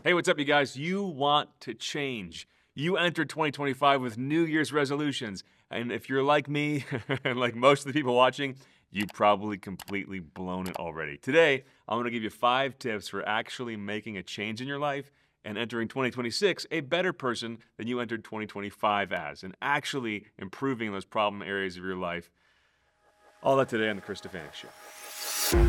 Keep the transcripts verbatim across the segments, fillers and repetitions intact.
Hey, what's up, you guys? You want to change. You entered twenty twenty-five with New Year's resolutions. And if you're like me, and like most of the people watching, you've probably completely blown it already. Today, I'm gonna give you five tips for actually making a change in your life and entering twenty twenty-six a better person than you entered twenty twenty-five as, and actually improving those problem areas of your life. All that today on The Chris Stefanick Show.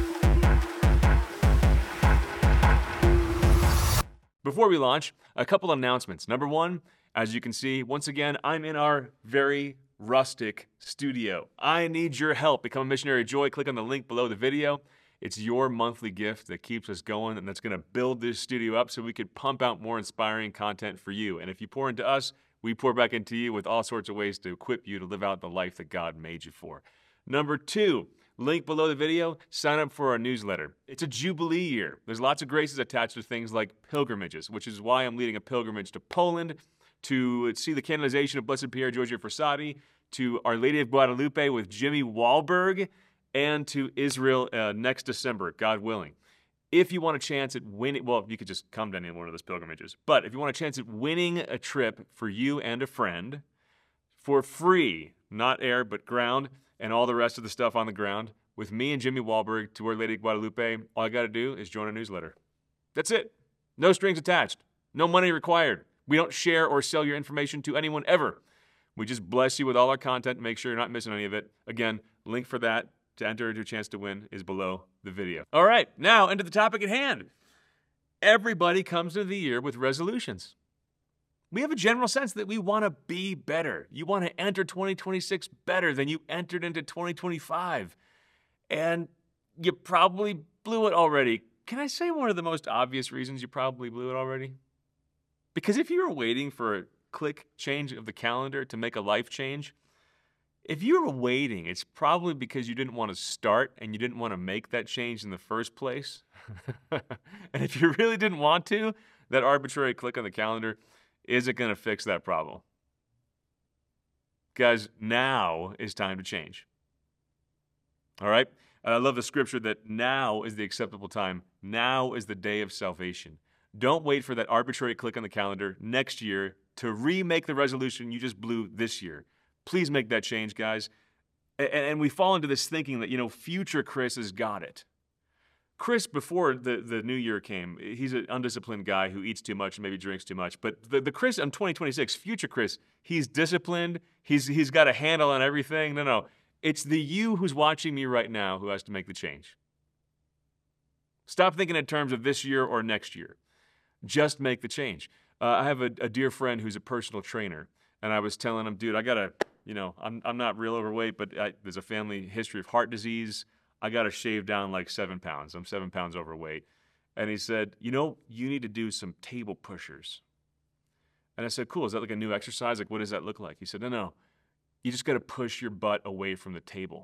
Before we launch, a couple announcements. Number one, as you can see, once again, I'm in our very rustic studio. I need your help. Become a missionary of joy. Click on the link below the video. It's your monthly gift that keeps us going and that's going to build this studio up so we could pump out more inspiring content for you. And if you pour into us, we pour back into you with all sorts of ways to equip you to live out the life that God made you for. Number two, link below the video, sign up for our newsletter. It's a Jubilee year. There's lots of graces attached to things like pilgrimages, which is why I'm leading a pilgrimage to Poland, to see the canonization of Blessed Pier Giorgio Frassati, to Our Lady of Guadalupe with Jimmy Wahlberg, and to Israel uh, next December, God willing. If you want a chance at winning, well, you could just come to any one of those pilgrimages, but if you want a chance at winning a trip for you and a friend for free, not air, but ground, and all the rest of the stuff on the ground, with me and Jimmy Wahlberg to Our Lady of Guadalupe, all you got to do is join our newsletter. That's it. No strings attached. No money required. We don't share or sell your information to anyone ever. We just bless you with all our content and make sure you're not missing any of it. Again, link for that to enter into a chance to win is below the video. All right, now into the topic at hand. Everybody comes into the year with resolutions. We have a general sense that we want to be better. You want to enter twenty twenty-six better than you entered into twenty twenty-five. And you probably blew it already. Can I say one of the most obvious reasons you probably blew it already? Because if you were waiting for a quick change of the calendar to make a life change, if you were waiting, it's probably because you didn't want to start and you didn't want to make that change in the first place. And if you really didn't want to, that arbitrary click on the calendar isn't going to fix that problem. Guys, now is time to change. All right? I love the scripture that now is the acceptable time. Now is the day of salvation. Don't wait for that arbitrary click on the calendar next year to remake the resolution you just blew this year. Please make that change, guys. And we fall into this thinking that, you know, future Chris has got it. Chris, before the, the new year came, he's an undisciplined guy who eats too much and maybe drinks too much. But the, the Chris in twenty twenty-six, future Chris, he's disciplined. He's, he's got a handle on everything. No, no. It's the you who's watching me right now who has to make the change. Stop thinking in terms of this year or next year. Just make the change. Uh, I have a, a dear friend who's a personal trainer, and I was telling him, dude, I got to, you know, I'm, I'm not real overweight, but I, there's a family history of heart disease. I got to shave down like seven pounds. I'm seven pounds overweight. And he said, you know, you need to do some table pushers. And I said, cool, is that like a new exercise? Like, what does that look like? He said, no, no, you just got to push your butt away from the table.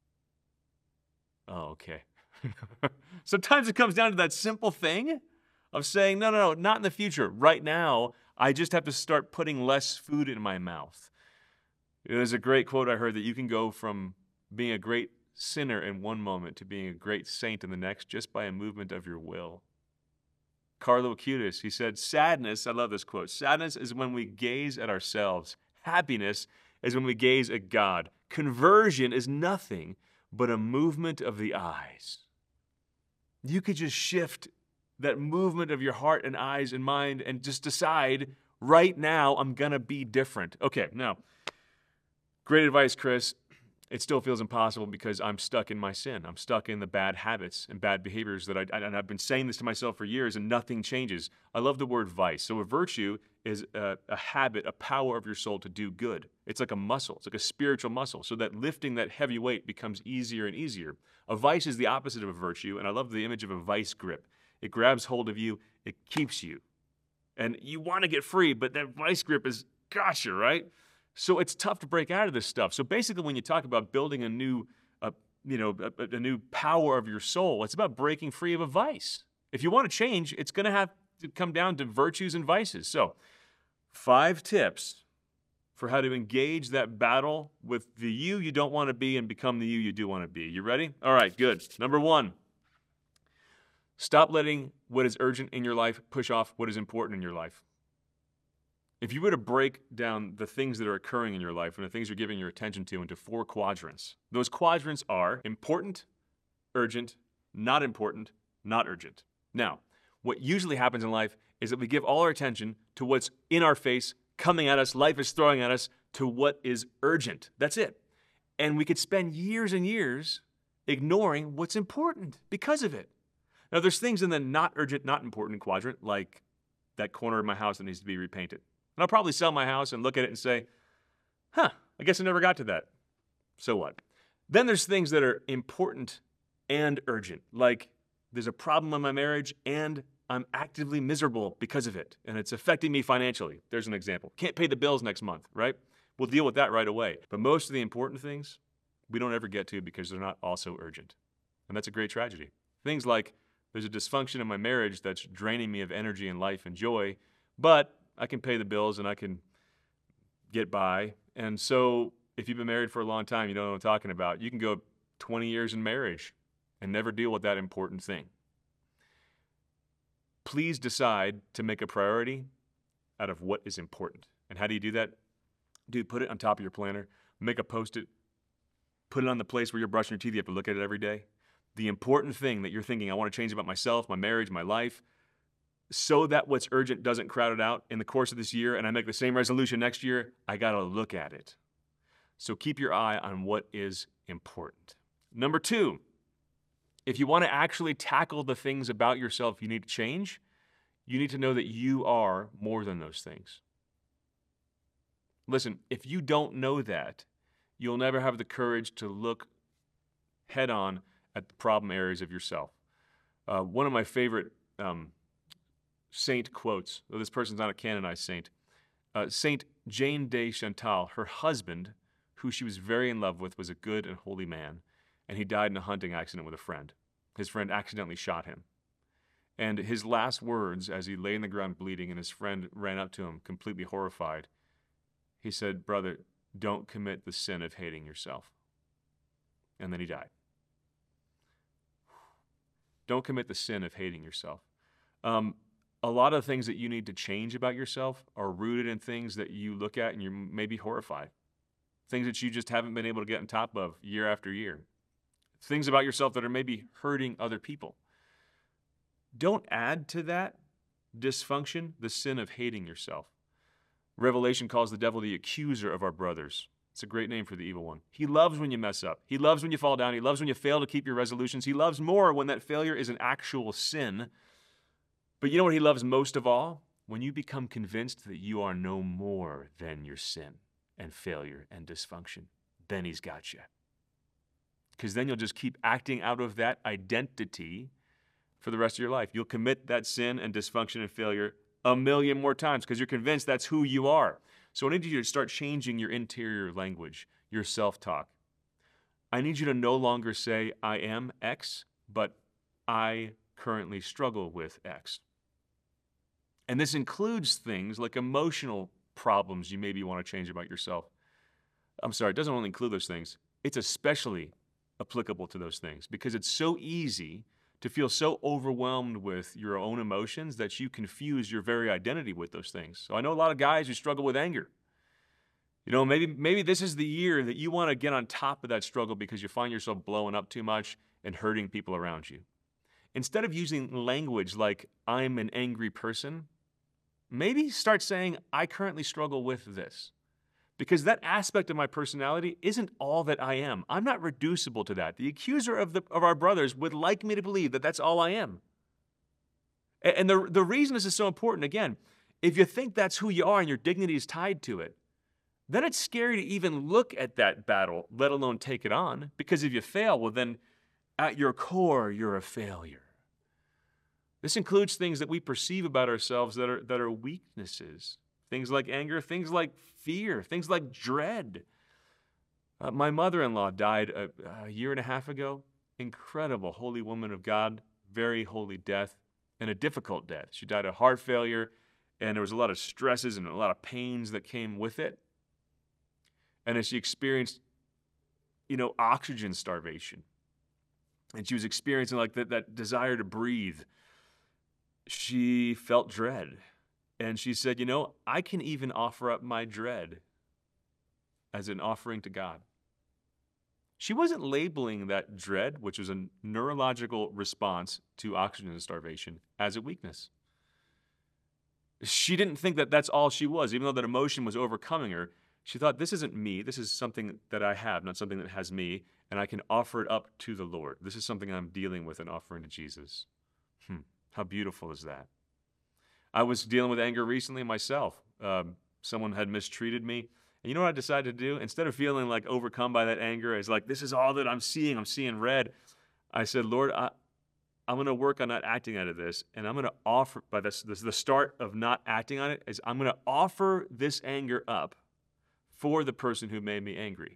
Oh, okay. Sometimes it comes down to that simple thing of saying, no, no, no, not in the future. Right now, I just have to start putting less food in my mouth. There's a great quote I heard that you can go from being a great sinner in one moment to being a great saint in the next just by a movement of your will. Carlo Acutis, he said, sadness, I love this quote, sadness is when we gaze at ourselves. Happiness is when we gaze at God. Conversion is nothing but a movement of the eyes. You could just shift that movement of your heart and eyes and mind and just decide, right now, I'm going to be different. Okay, now, great advice, Chris. It still feels impossible because I'm stuck in my sin. I'm stuck in the bad habits and bad behaviors that I, and I've been saying this to myself for years and nothing changes. I love the word vice. So a virtue is a, a habit, a power of your soul to do good. It's like a muscle. It's like a spiritual muscle. So that lifting that heavy weight becomes easier and easier. A vice is the opposite of a virtue, and I love the image of a vice grip. It grabs hold of you. It keeps you. And you want to get free, but that vice grip is gotcha, right? So it's tough to break out of this stuff. So basically, when you talk about building a new, uh, you know, a, a new power of your soul, it's about breaking free of a vice. If you want to change, it's going to have to come down to virtues and vices. So five tips for how to engage that battle with the you you don't want to be and become the you you do want to be. You ready? All right, good. Number one, Stop letting what is urgent in your life push off what is important in your life. If you were to break down the things that are occurring in your life and the things you're giving your attention to into four quadrants, those quadrants are important, urgent, not important, not urgent. Now, what usually happens in life is that we give all our attention to what's in our face, coming at us, life is throwing at us, to what is urgent. That's it. And we could spend years and years ignoring what's important because of it. Now, there's things in the not urgent, not important quadrant, like that corner of my house that needs to be repainted. And I'll probably sell my house and look at it and say, huh, I guess I never got to that. So what? Then there's things that are important and urgent, like there's a problem in my marriage and I'm actively miserable because of it, and it's affecting me financially. There's an example. Can't pay the bills next month, right? We'll deal with that right away. But most of the important things we don't ever get to because they're not also urgent. And that's a great tragedy. Things like there's a dysfunction in my marriage that's draining me of energy and life and joy, but I can pay the bills and I can get by. And so if you've been married for a long time, you know what I'm talking about. You can go twenty years in marriage and never deal with that important thing. Please decide to make a priority out of what is important. And how do you do that? Dude, put it on top of your planner, make a post-it, put it on the place where you're brushing your teeth. You have to look at it every day. The important thing that you're thinking, I want to change about myself, my marriage, my life, so that what's urgent doesn't crowd it out in the course of this year and I make the same resolution next year, I got to look at it. So keep your eye on what is important. Number two, if you want to actually tackle the things about yourself you need to change, you need to know that you are more than those things. Listen, if you don't know that, you'll never have the courage to look head on at the problem areas of yourself. Uh, one of my favorite um, saint quotes, though this person's not a canonized saint, uh, Saint Jane de Chantal, her husband, who she was very in love with, was a good and holy man, and he died in a hunting accident with a friend. His friend accidentally shot him. And his last words, as he lay in the ground bleeding and his friend ran up to him completely horrified, he said, "Brother, don't commit the sin of hating yourself." And then he died. Don't commit the sin of hating yourself. Um, a lot of things that you need to change about yourself are rooted in things that you look at and you're maybe horrified. Things that you just haven't been able to get on top of year after year. Things about yourself that are maybe hurting other people. Don't add to that dysfunction the sin of hating yourself. Revelation calls the devil the accuser of our brothers. It's a great name for the evil one. He loves when you mess up. He loves when you fall down. He loves when you fail to keep your resolutions. He loves more when that failure is an actual sin. But you know what he loves most of all? When you become convinced that you are no more than your sin and failure and dysfunction. Then he's got you. Because then you'll just keep acting out of that identity for the rest of your life. You'll commit that sin and dysfunction and failure a million more times because you're convinced that's who you are. So I need you to start changing your interior language, your self-talk. I need you to no longer say, I am X, but I currently struggle with X. And this includes things like emotional problems you maybe want to change about yourself. I'm sorry, it doesn't only include those things. It's especially applicable to those things because it's so easy to feel so overwhelmed with your own emotions that you confuse your very identity with those things. So I know a lot of guys who struggle with anger. You know, maybe maybe this is the year that you want to get on top of that struggle because you find yourself blowing up too much and hurting people around you. Instead of using language like, I'm an angry person, maybe start saying, I currently struggle with this. Because that aspect of my personality isn't all that I am. I'm not reducible to that. The accuser of, the, of our brothers would like me to believe that that's all I am. And, and the, the reason this is so important, again, if you think that's who you are and your dignity is tied to it, then it's scary to even look at that battle, let alone take it on. Because if you fail, well then, at your core, you're a failure. This includes things that we perceive about ourselves that are, that are weaknesses. Things like anger, things like fear, things like dread. Uh, my mother-in-law died a, a year and a half ago. Incredible, holy woman of God, very holy death, and a difficult death. She died of heart failure, and there was a lot of stresses and a lot of pains that came with it. And as she experienced, you know, oxygen starvation, and she was experiencing like that, that desire to breathe, she felt dread. And she said, you know, I can even offer up my dread as an offering to God. She wasn't labeling that dread, which was a neurological response to oxygen starvation, as a weakness. She didn't think that that's all she was, even though that emotion was overcoming her. She thought, this isn't me. This is something that I have, not something that has me, and I can offer it up to the Lord. This is something I'm dealing with and offering to Jesus. Hmm. How beautiful is that? I was dealing with anger recently myself. Um, someone had mistreated me. And you know what I decided to do? Instead of feeling like overcome by that anger, it's like, this is all that I'm seeing. I'm seeing red. I said, Lord, I, I'm going to work on not acting out of this. And I'm going to offer, by this, this, the start of not acting on it, is I'm going to offer this anger up for the person who made me angry.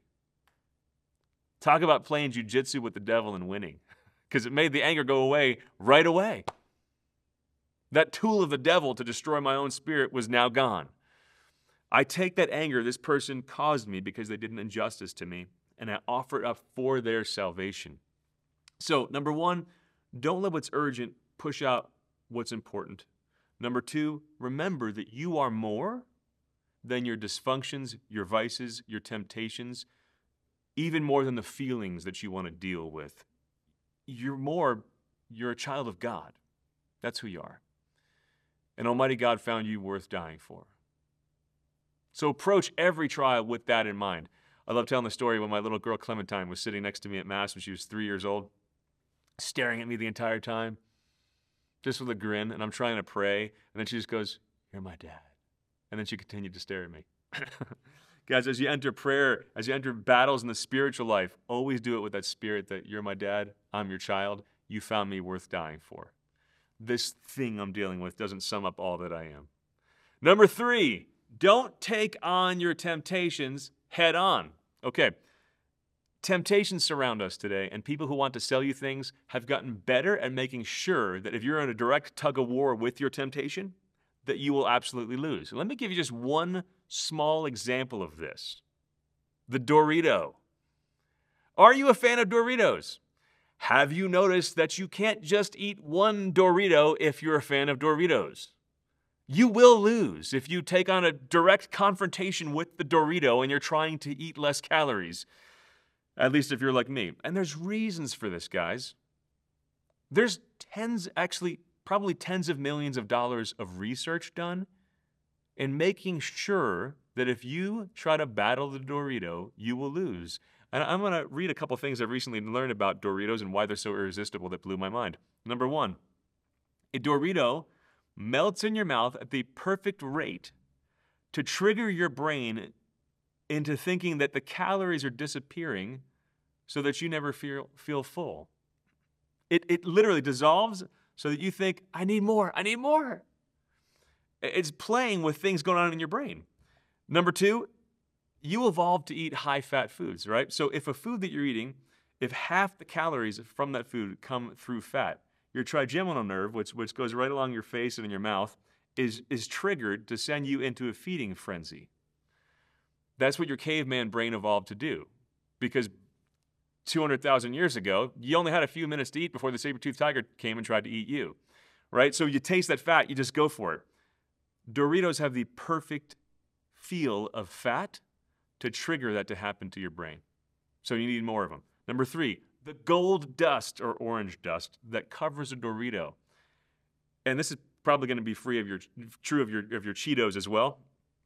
Talk about playing jujitsu with the devil and winning. Because it made the anger go away right away. That tool of the devil to destroy my own spirit was now gone. I take that anger this person caused me because they did an injustice to me, and I offer it up for their salvation. So, number one, don't let what's urgent push out what's important. Number two, remember that you are more than your dysfunctions, your vices, your temptations, even more than the feelings that you want to deal with. You're more, you're a child of God. That's who you are. And Almighty God found you worth dying for. So approach every trial with that in mind. I love telling the story when my little girl Clementine was sitting next to me at Mass when she was three years old, staring at me the entire time, just with a grin, and I'm trying to pray, and then she just goes, "You're my dad." And then she continued to stare at me. Guys, as you enter prayer, as you enter battles in the spiritual life, always do it with that spirit that you're my dad, I'm your child, you found me worth dying for. This thing I'm dealing with doesn't sum up all that I am. Number three, don't take on your temptations head on. Okay, temptations surround us today, and people who want to sell you things have gotten better at making sure that if you're in a direct tug of war with your temptation, that you will absolutely lose. Let me give you just one small example of this. The Dorito. Are you a fan of Doritos? Have you noticed that you can't just eat one Dorito if you're a fan of Doritos? You will lose if you take on a direct confrontation with the Dorito and you're trying to eat less calories. At least if you're like me. And there's reasons for this, guys. There's tens, actually, probably tens of millions of dollars of research done in making sure that if you try to battle the Dorito, you will lose. And I'm going to read a couple things I've recently learned about Doritos and why they're so irresistible that blew my mind. Number one, a Dorito melts in your mouth at the perfect rate to trigger your brain into thinking that the calories are disappearing so that you never feel, feel full. It, it literally dissolves so that you think, I need more, I need more. It's playing with things going on in your brain. Number two, you evolved to eat high-fat foods, right? So if a food that you're eating, if half the calories from that food come through fat, your trigeminal nerve, which, which goes right along your face and in your mouth, is, is triggered to send you into a feeding frenzy. That's what your caveman brain evolved to do. Because two hundred thousand years ago, you only had a few minutes to eat before the saber-toothed tiger came and tried to eat you, right? So you taste that fat, you just go for it. Doritos have the perfect feel of fat to trigger that to happen to your brain. So you need more of them. Number three, the gold dust or orange dust that covers a Dorito. And this is probably going to be free of your, true of your, of your Cheetos as well.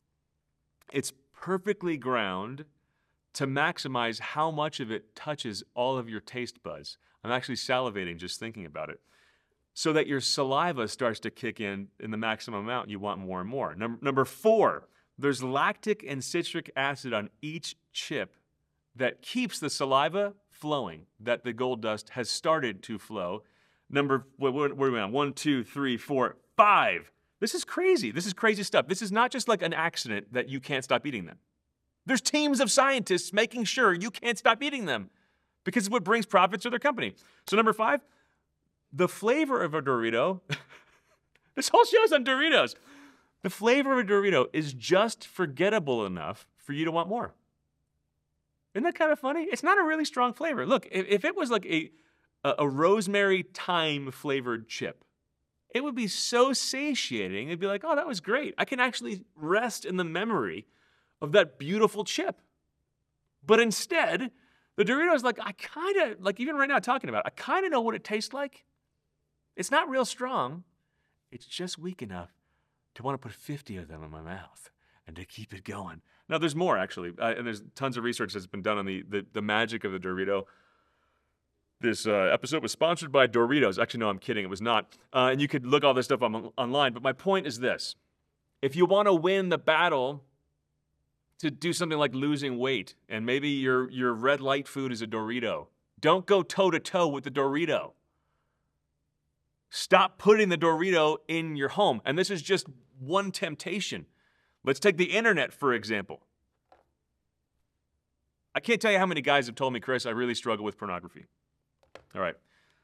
It's perfectly ground to maximize how much of it touches all of your taste buds. I'm actually salivating just thinking about it. So that your saliva starts to kick in in the maximum amount, and you want more and more. Number, number four, there's lactic and citric acid on each chip that keeps the saliva flowing, that the gold dust has started to flow. Number, what, what, what are we on? One, two, three, four, five. This is crazy. This is crazy stuff. This is not just like an accident that you can't stop eating them. There's teams of scientists making sure you can't stop eating them because it's what brings profits to their company. So number five, the flavor of a Dorito, this whole show's on Doritos. The flavor of a Dorito is just forgettable enough for you to want more. Isn't that kind of funny? It's not a really strong flavor. Look, if, if it was like a, a, a rosemary thyme flavored chip. It would be so satiating. It'd be like, oh, that was great. I can actually rest in the memory of that beautiful chip. But instead, the Doritos, like, I kind of, like even right now talking about it, I kind of know what it tastes like. It's not real strong. It's just weak enough to want to put fifty of them in my mouth and to keep it going. Now, there's more, actually. Uh, and there's tons of research that's been done on the, the, the magic of the Dorito. This uh, episode was sponsored by Doritos. Actually, no, I'm kidding. It was not. Uh, and you could look all this stuff on, online. But my point is this. If you want to win the battle to do something like losing weight, and maybe your, your red light food is a Dorito, don't go toe-to-toe with the Dorito. Stop putting the Dorito in your home. And this is just one temptation. Let's take the internet, for example. I can't tell you how many guys have told me, Chris, I really struggle with pornography. All right.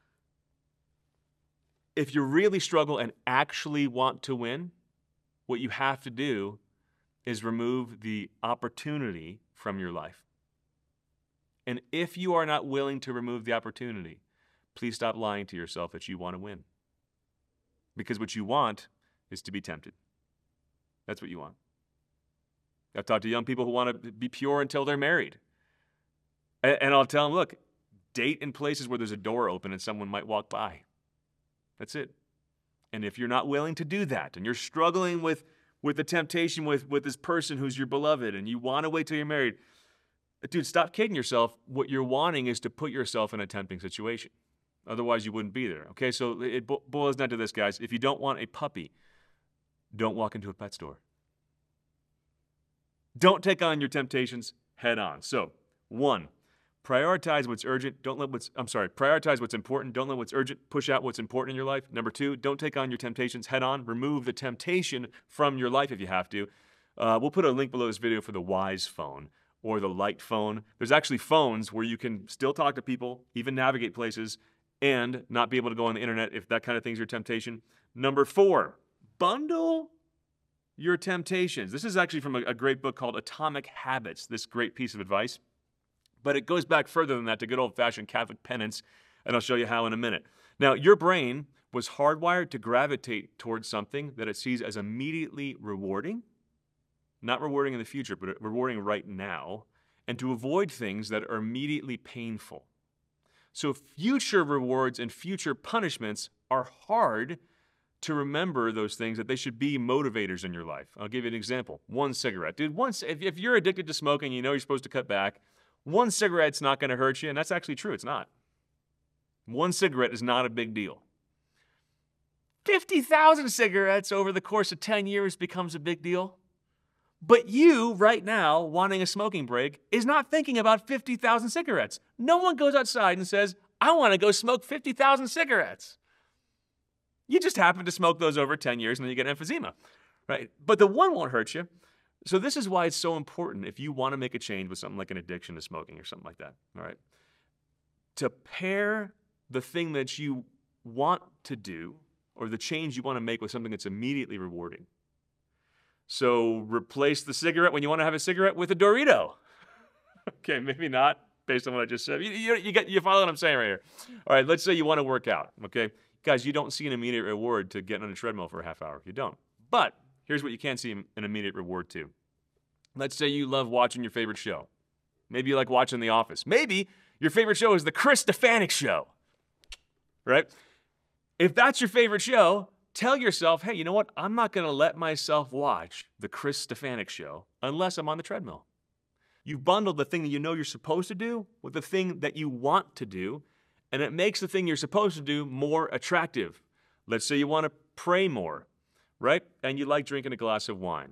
If you really struggle and actually want to win, what you have to do is remove the opportunity from your life. And if you are not willing to remove the opportunity, please stop lying to yourself that you want to win. Because what you want is to be tempted. That's what you want. I've talked to young people who want to be pure until they're married. And I'll tell them, look, date in places where there's a door open and someone might walk by. That's it. And if you're not willing to do that, and you're struggling with, with the temptation with, with this person who's your beloved, and you want to wait till you're married, dude, stop kidding yourself. What you're wanting is to put yourself in a tempting situation. Otherwise, you wouldn't be there. Okay, so it bo- boils down to this, guys. If you don't want a puppy, don't walk into a pet store. Don't take on your temptations head on. So, one, prioritize what's urgent. Don't let what's, I'm sorry, prioritize what's important. Don't let what's urgent push out what's important in your life. Number two, don't take on your temptations head on. Remove the temptation from your life if you have to. Uh, we'll put a link below this video for the Wise phone or the Light phone. There's actually phones where you can still talk to people, even navigate places, and not be able to go on the internet if that kind of thing's your temptation. Number four, bundle your temptations. This is actually from a, a great book called Atomic Habits, this great piece of advice. But it goes back further than that to good old-fashioned Catholic penance, and I'll show you how in a minute. Now, your brain was hardwired to gravitate towards something that it sees as immediately rewarding, not rewarding in the future, but rewarding right now, and to avoid things that are immediately painful. So future rewards and future punishments are hard to remember those things, that they should be motivators in your life. I'll give you an example. One cigarette. Dude, once, if, if you're addicted to smoking, you know you're supposed to cut back, one cigarette's not going to hurt you, and that's actually true. It's not. One cigarette is not a big deal. fifty thousand cigarettes over the course of ten years becomes a big deal. But you, right now, wanting a smoking break, is not thinking about fifty thousand cigarettes. No one goes outside and says, I want to go smoke fifty thousand cigarettes. You just happen to smoke those over ten years and then you get emphysema, right? But the one won't hurt you. So this is why it's so important if you want to make a change with something like an addiction to smoking or something like that, all right? To pair the thing that you want to do or the change you want to make with something that's immediately rewarding. So replace the cigarette when you want to have a cigarette with a Dorito. Okay, maybe not based on what I just said. You, you, you, get, you follow what I'm saying right here. All right, let's say you want to work out, okay? Guys, you don't see an immediate reward to getting on a treadmill for a half hour. You don't. But here's what you can see an immediate reward to. Let's say you love watching your favorite show. Maybe you like watching The Office. Maybe your favorite show is The Chris Stefanick Show, right? If that's your favorite show, tell yourself, hey, you know what? I'm not going to let myself watch The Chris Stefanick Show unless I'm on the treadmill. You've bundled the thing that you know you're supposed to do with the thing that you want to do, and it makes the thing you're supposed to do more attractive. Let's say you want to pray more, right? And you like drinking a glass of wine.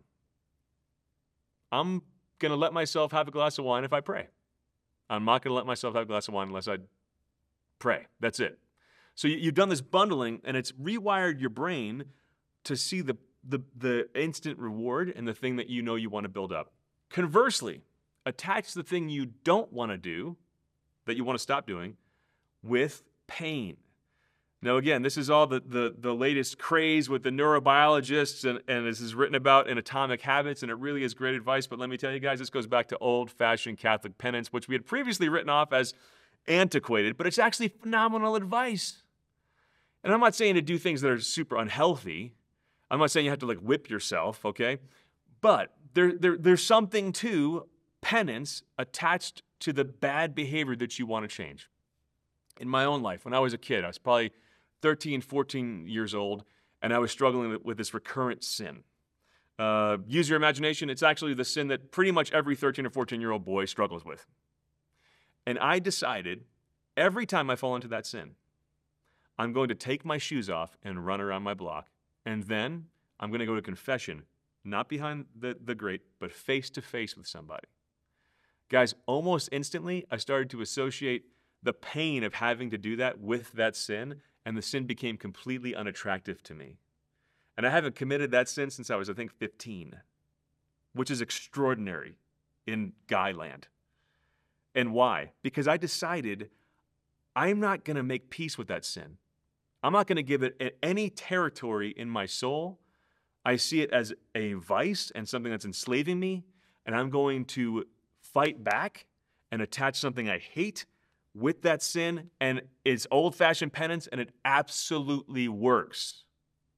I'm going to let myself have a glass of wine if I pray. I'm not going to let myself have a glass of wine unless I pray. That's it. So you've done this bundling, and it's rewired your brain to see the, the, the instant reward and the thing that you know you want to build up. Conversely, attach the thing you don't want to do, that you want to stop doing, with pain. Now, again, this is all the, the, the latest craze with the neurobiologists, and, and this is written about in Atomic Habits, and it really is great advice. But let me tell you guys, this goes back to old-fashioned Catholic penance, which we had previously written off as antiquated, but it's actually phenomenal advice. And I'm not saying to do things that are super unhealthy. I'm not saying you have to like whip yourself, okay? But there, there, there's something to penance attached to the bad behavior that you want to change. In my own life, when I was a kid, I was probably thirteen, fourteen years old, and I was struggling with this recurrent sin. Uh, use your imagination. It's actually the sin that pretty much every thirteen or fourteen-year-old boy struggles with. And I decided every time I fall into that sin, I'm going to take my shoes off and run around my block. And then I'm going to go to confession, not behind the, the grate, but face to face with somebody. Guys, almost instantly, I started to associate the pain of having to do that with that sin, and the sin became completely unattractive to me. And I haven't committed that sin since I was, I think, fifteen, which is extraordinary in guy land. And why? Because I decided I'm not going to make peace with that sin. I'm not going to give it any territory in my soul. I see it as a vice and something that's enslaving me, and I'm going to fight back and attach something I hate with that sin, and it's old-fashioned penance, and it absolutely works.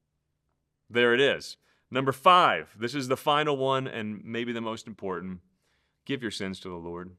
There it is. Number five, this is the final one and maybe the most important. Give your sins to the Lord.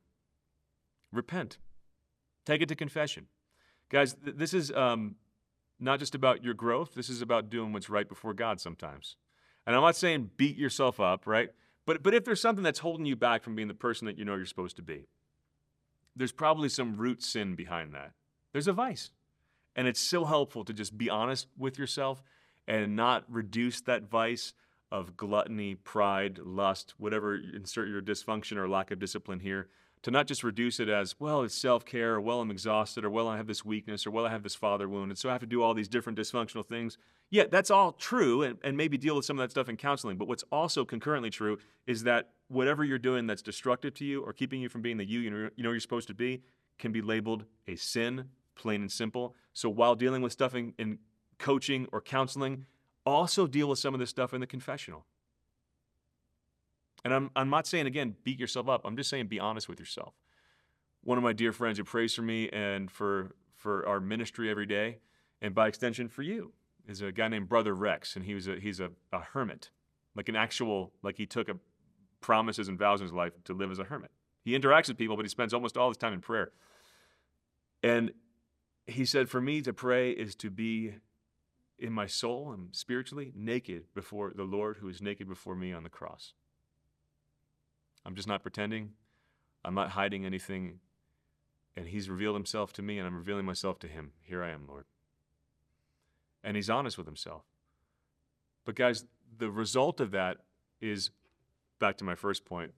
Repent. Take it to confession. Guys, th- this is um, not just about your growth. This is about doing what's right before God sometimes. And I'm not saying beat yourself up, right? But, but if there's something that's holding you back from being the person that you know you're supposed to be, there's probably some root sin behind that. There's a vice. And it's so helpful to just be honest with yourself and not reduce that vice of gluttony, pride, lust, whatever, insert your dysfunction or lack of discipline here, to not just reduce it as, well, it's self-care, or well, I'm exhausted, or well, I have this weakness, or well, I have this father wound, and so I have to do all these different dysfunctional things. Yeah, that's all true, and, and maybe deal with some of that stuff in counseling, but what's also concurrently true is that whatever you're doing that's destructive to you or keeping you from being the you you know, you know you're supposed to be can be labeled a sin, plain and simple. So while dealing with stuff in, in coaching or counseling, also deal with some of this stuff in the confessional. And I'm, I'm not saying, again, beat yourself up. I'm just saying be honest with yourself. One of my dear friends who prays for me and for, for our ministry every day, and by extension for you, is a guy named Brother Rex, and he was a, he's a, a hermit, like an actual, like he took a promises and vows in his life to live as a hermit. He interacts with people, but he spends almost all his time in prayer. And he said, for me to pray is to be in my soul and spiritually naked before the Lord who is naked before me on the cross. I'm just not pretending. I'm not hiding anything. And he's revealed himself to me, and I'm revealing myself to him. Here I am, Lord. And he's honest with himself. But guys, the result of that is, back to my first point,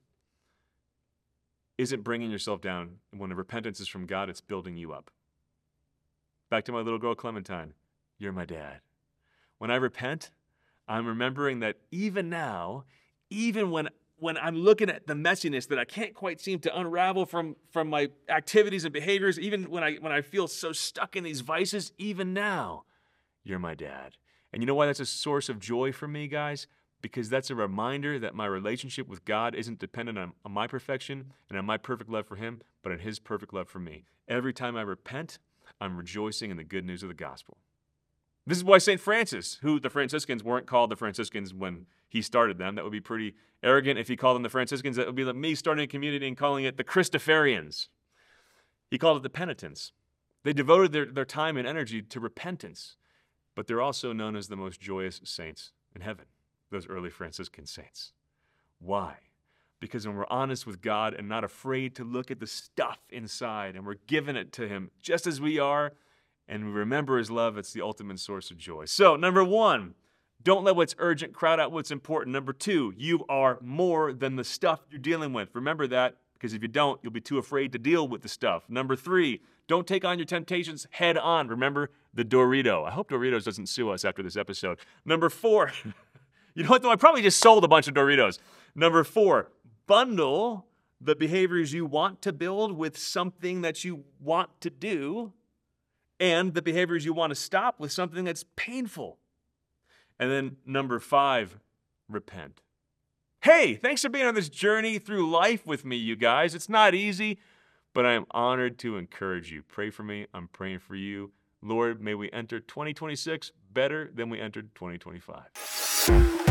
isn't bringing yourself down. When the repentance is from God, it's building you up. Back to my little girl, Clementine. You're my dad. When I repent, I'm remembering that even now, even when when I'm looking at the messiness that I can't quite seem to unravel from, from my activities and behaviors, even when I when I feel so stuck in these vices, even now, you're my dad. And you know why that's a source of joy for me, guys? Because that's a reminder that my relationship with God isn't dependent on, on my perfection and on my perfect love for him, but on his perfect love for me. Every time I repent, I'm rejoicing in the good news of the gospel. This is why Saint Francis, who the Franciscans weren't called the Franciscans when he started them. That would be pretty arrogant if he called them the Franciscans. That would be like me starting a community and calling it the Christofarians. He called it the penitents. They devoted their, their time and energy to repentance, but they're also known as the most joyous saints in heaven, those early Franciscan saints. Why? Because when we're honest with God and not afraid to look at the stuff inside, and we're giving it to him just as we are, and we remember his love, it's the ultimate source of joy. So, number one, don't let what's urgent crowd out what's important. Number two, you are more than the stuff you're dealing with. Remember that, because if you don't, you'll be too afraid to deal with the stuff. Number three, don't take on your temptations head on. Remember the Dorito. I hope Doritos doesn't sue us after this episode. Number four, you know what though? I probably just sold a bunch of Doritos. Number four, bundle the behaviors you want to build with something that you want to do, and the behaviors you want to stop with something that's painful. And then number five, repent. Hey, thanks for being on this journey through life with me, you guys. It's not easy, but I am honored to encourage you. Pray for me. I'm praying for you. Lord, may we enter twenty twenty-six better than we entered twenty twenty-five.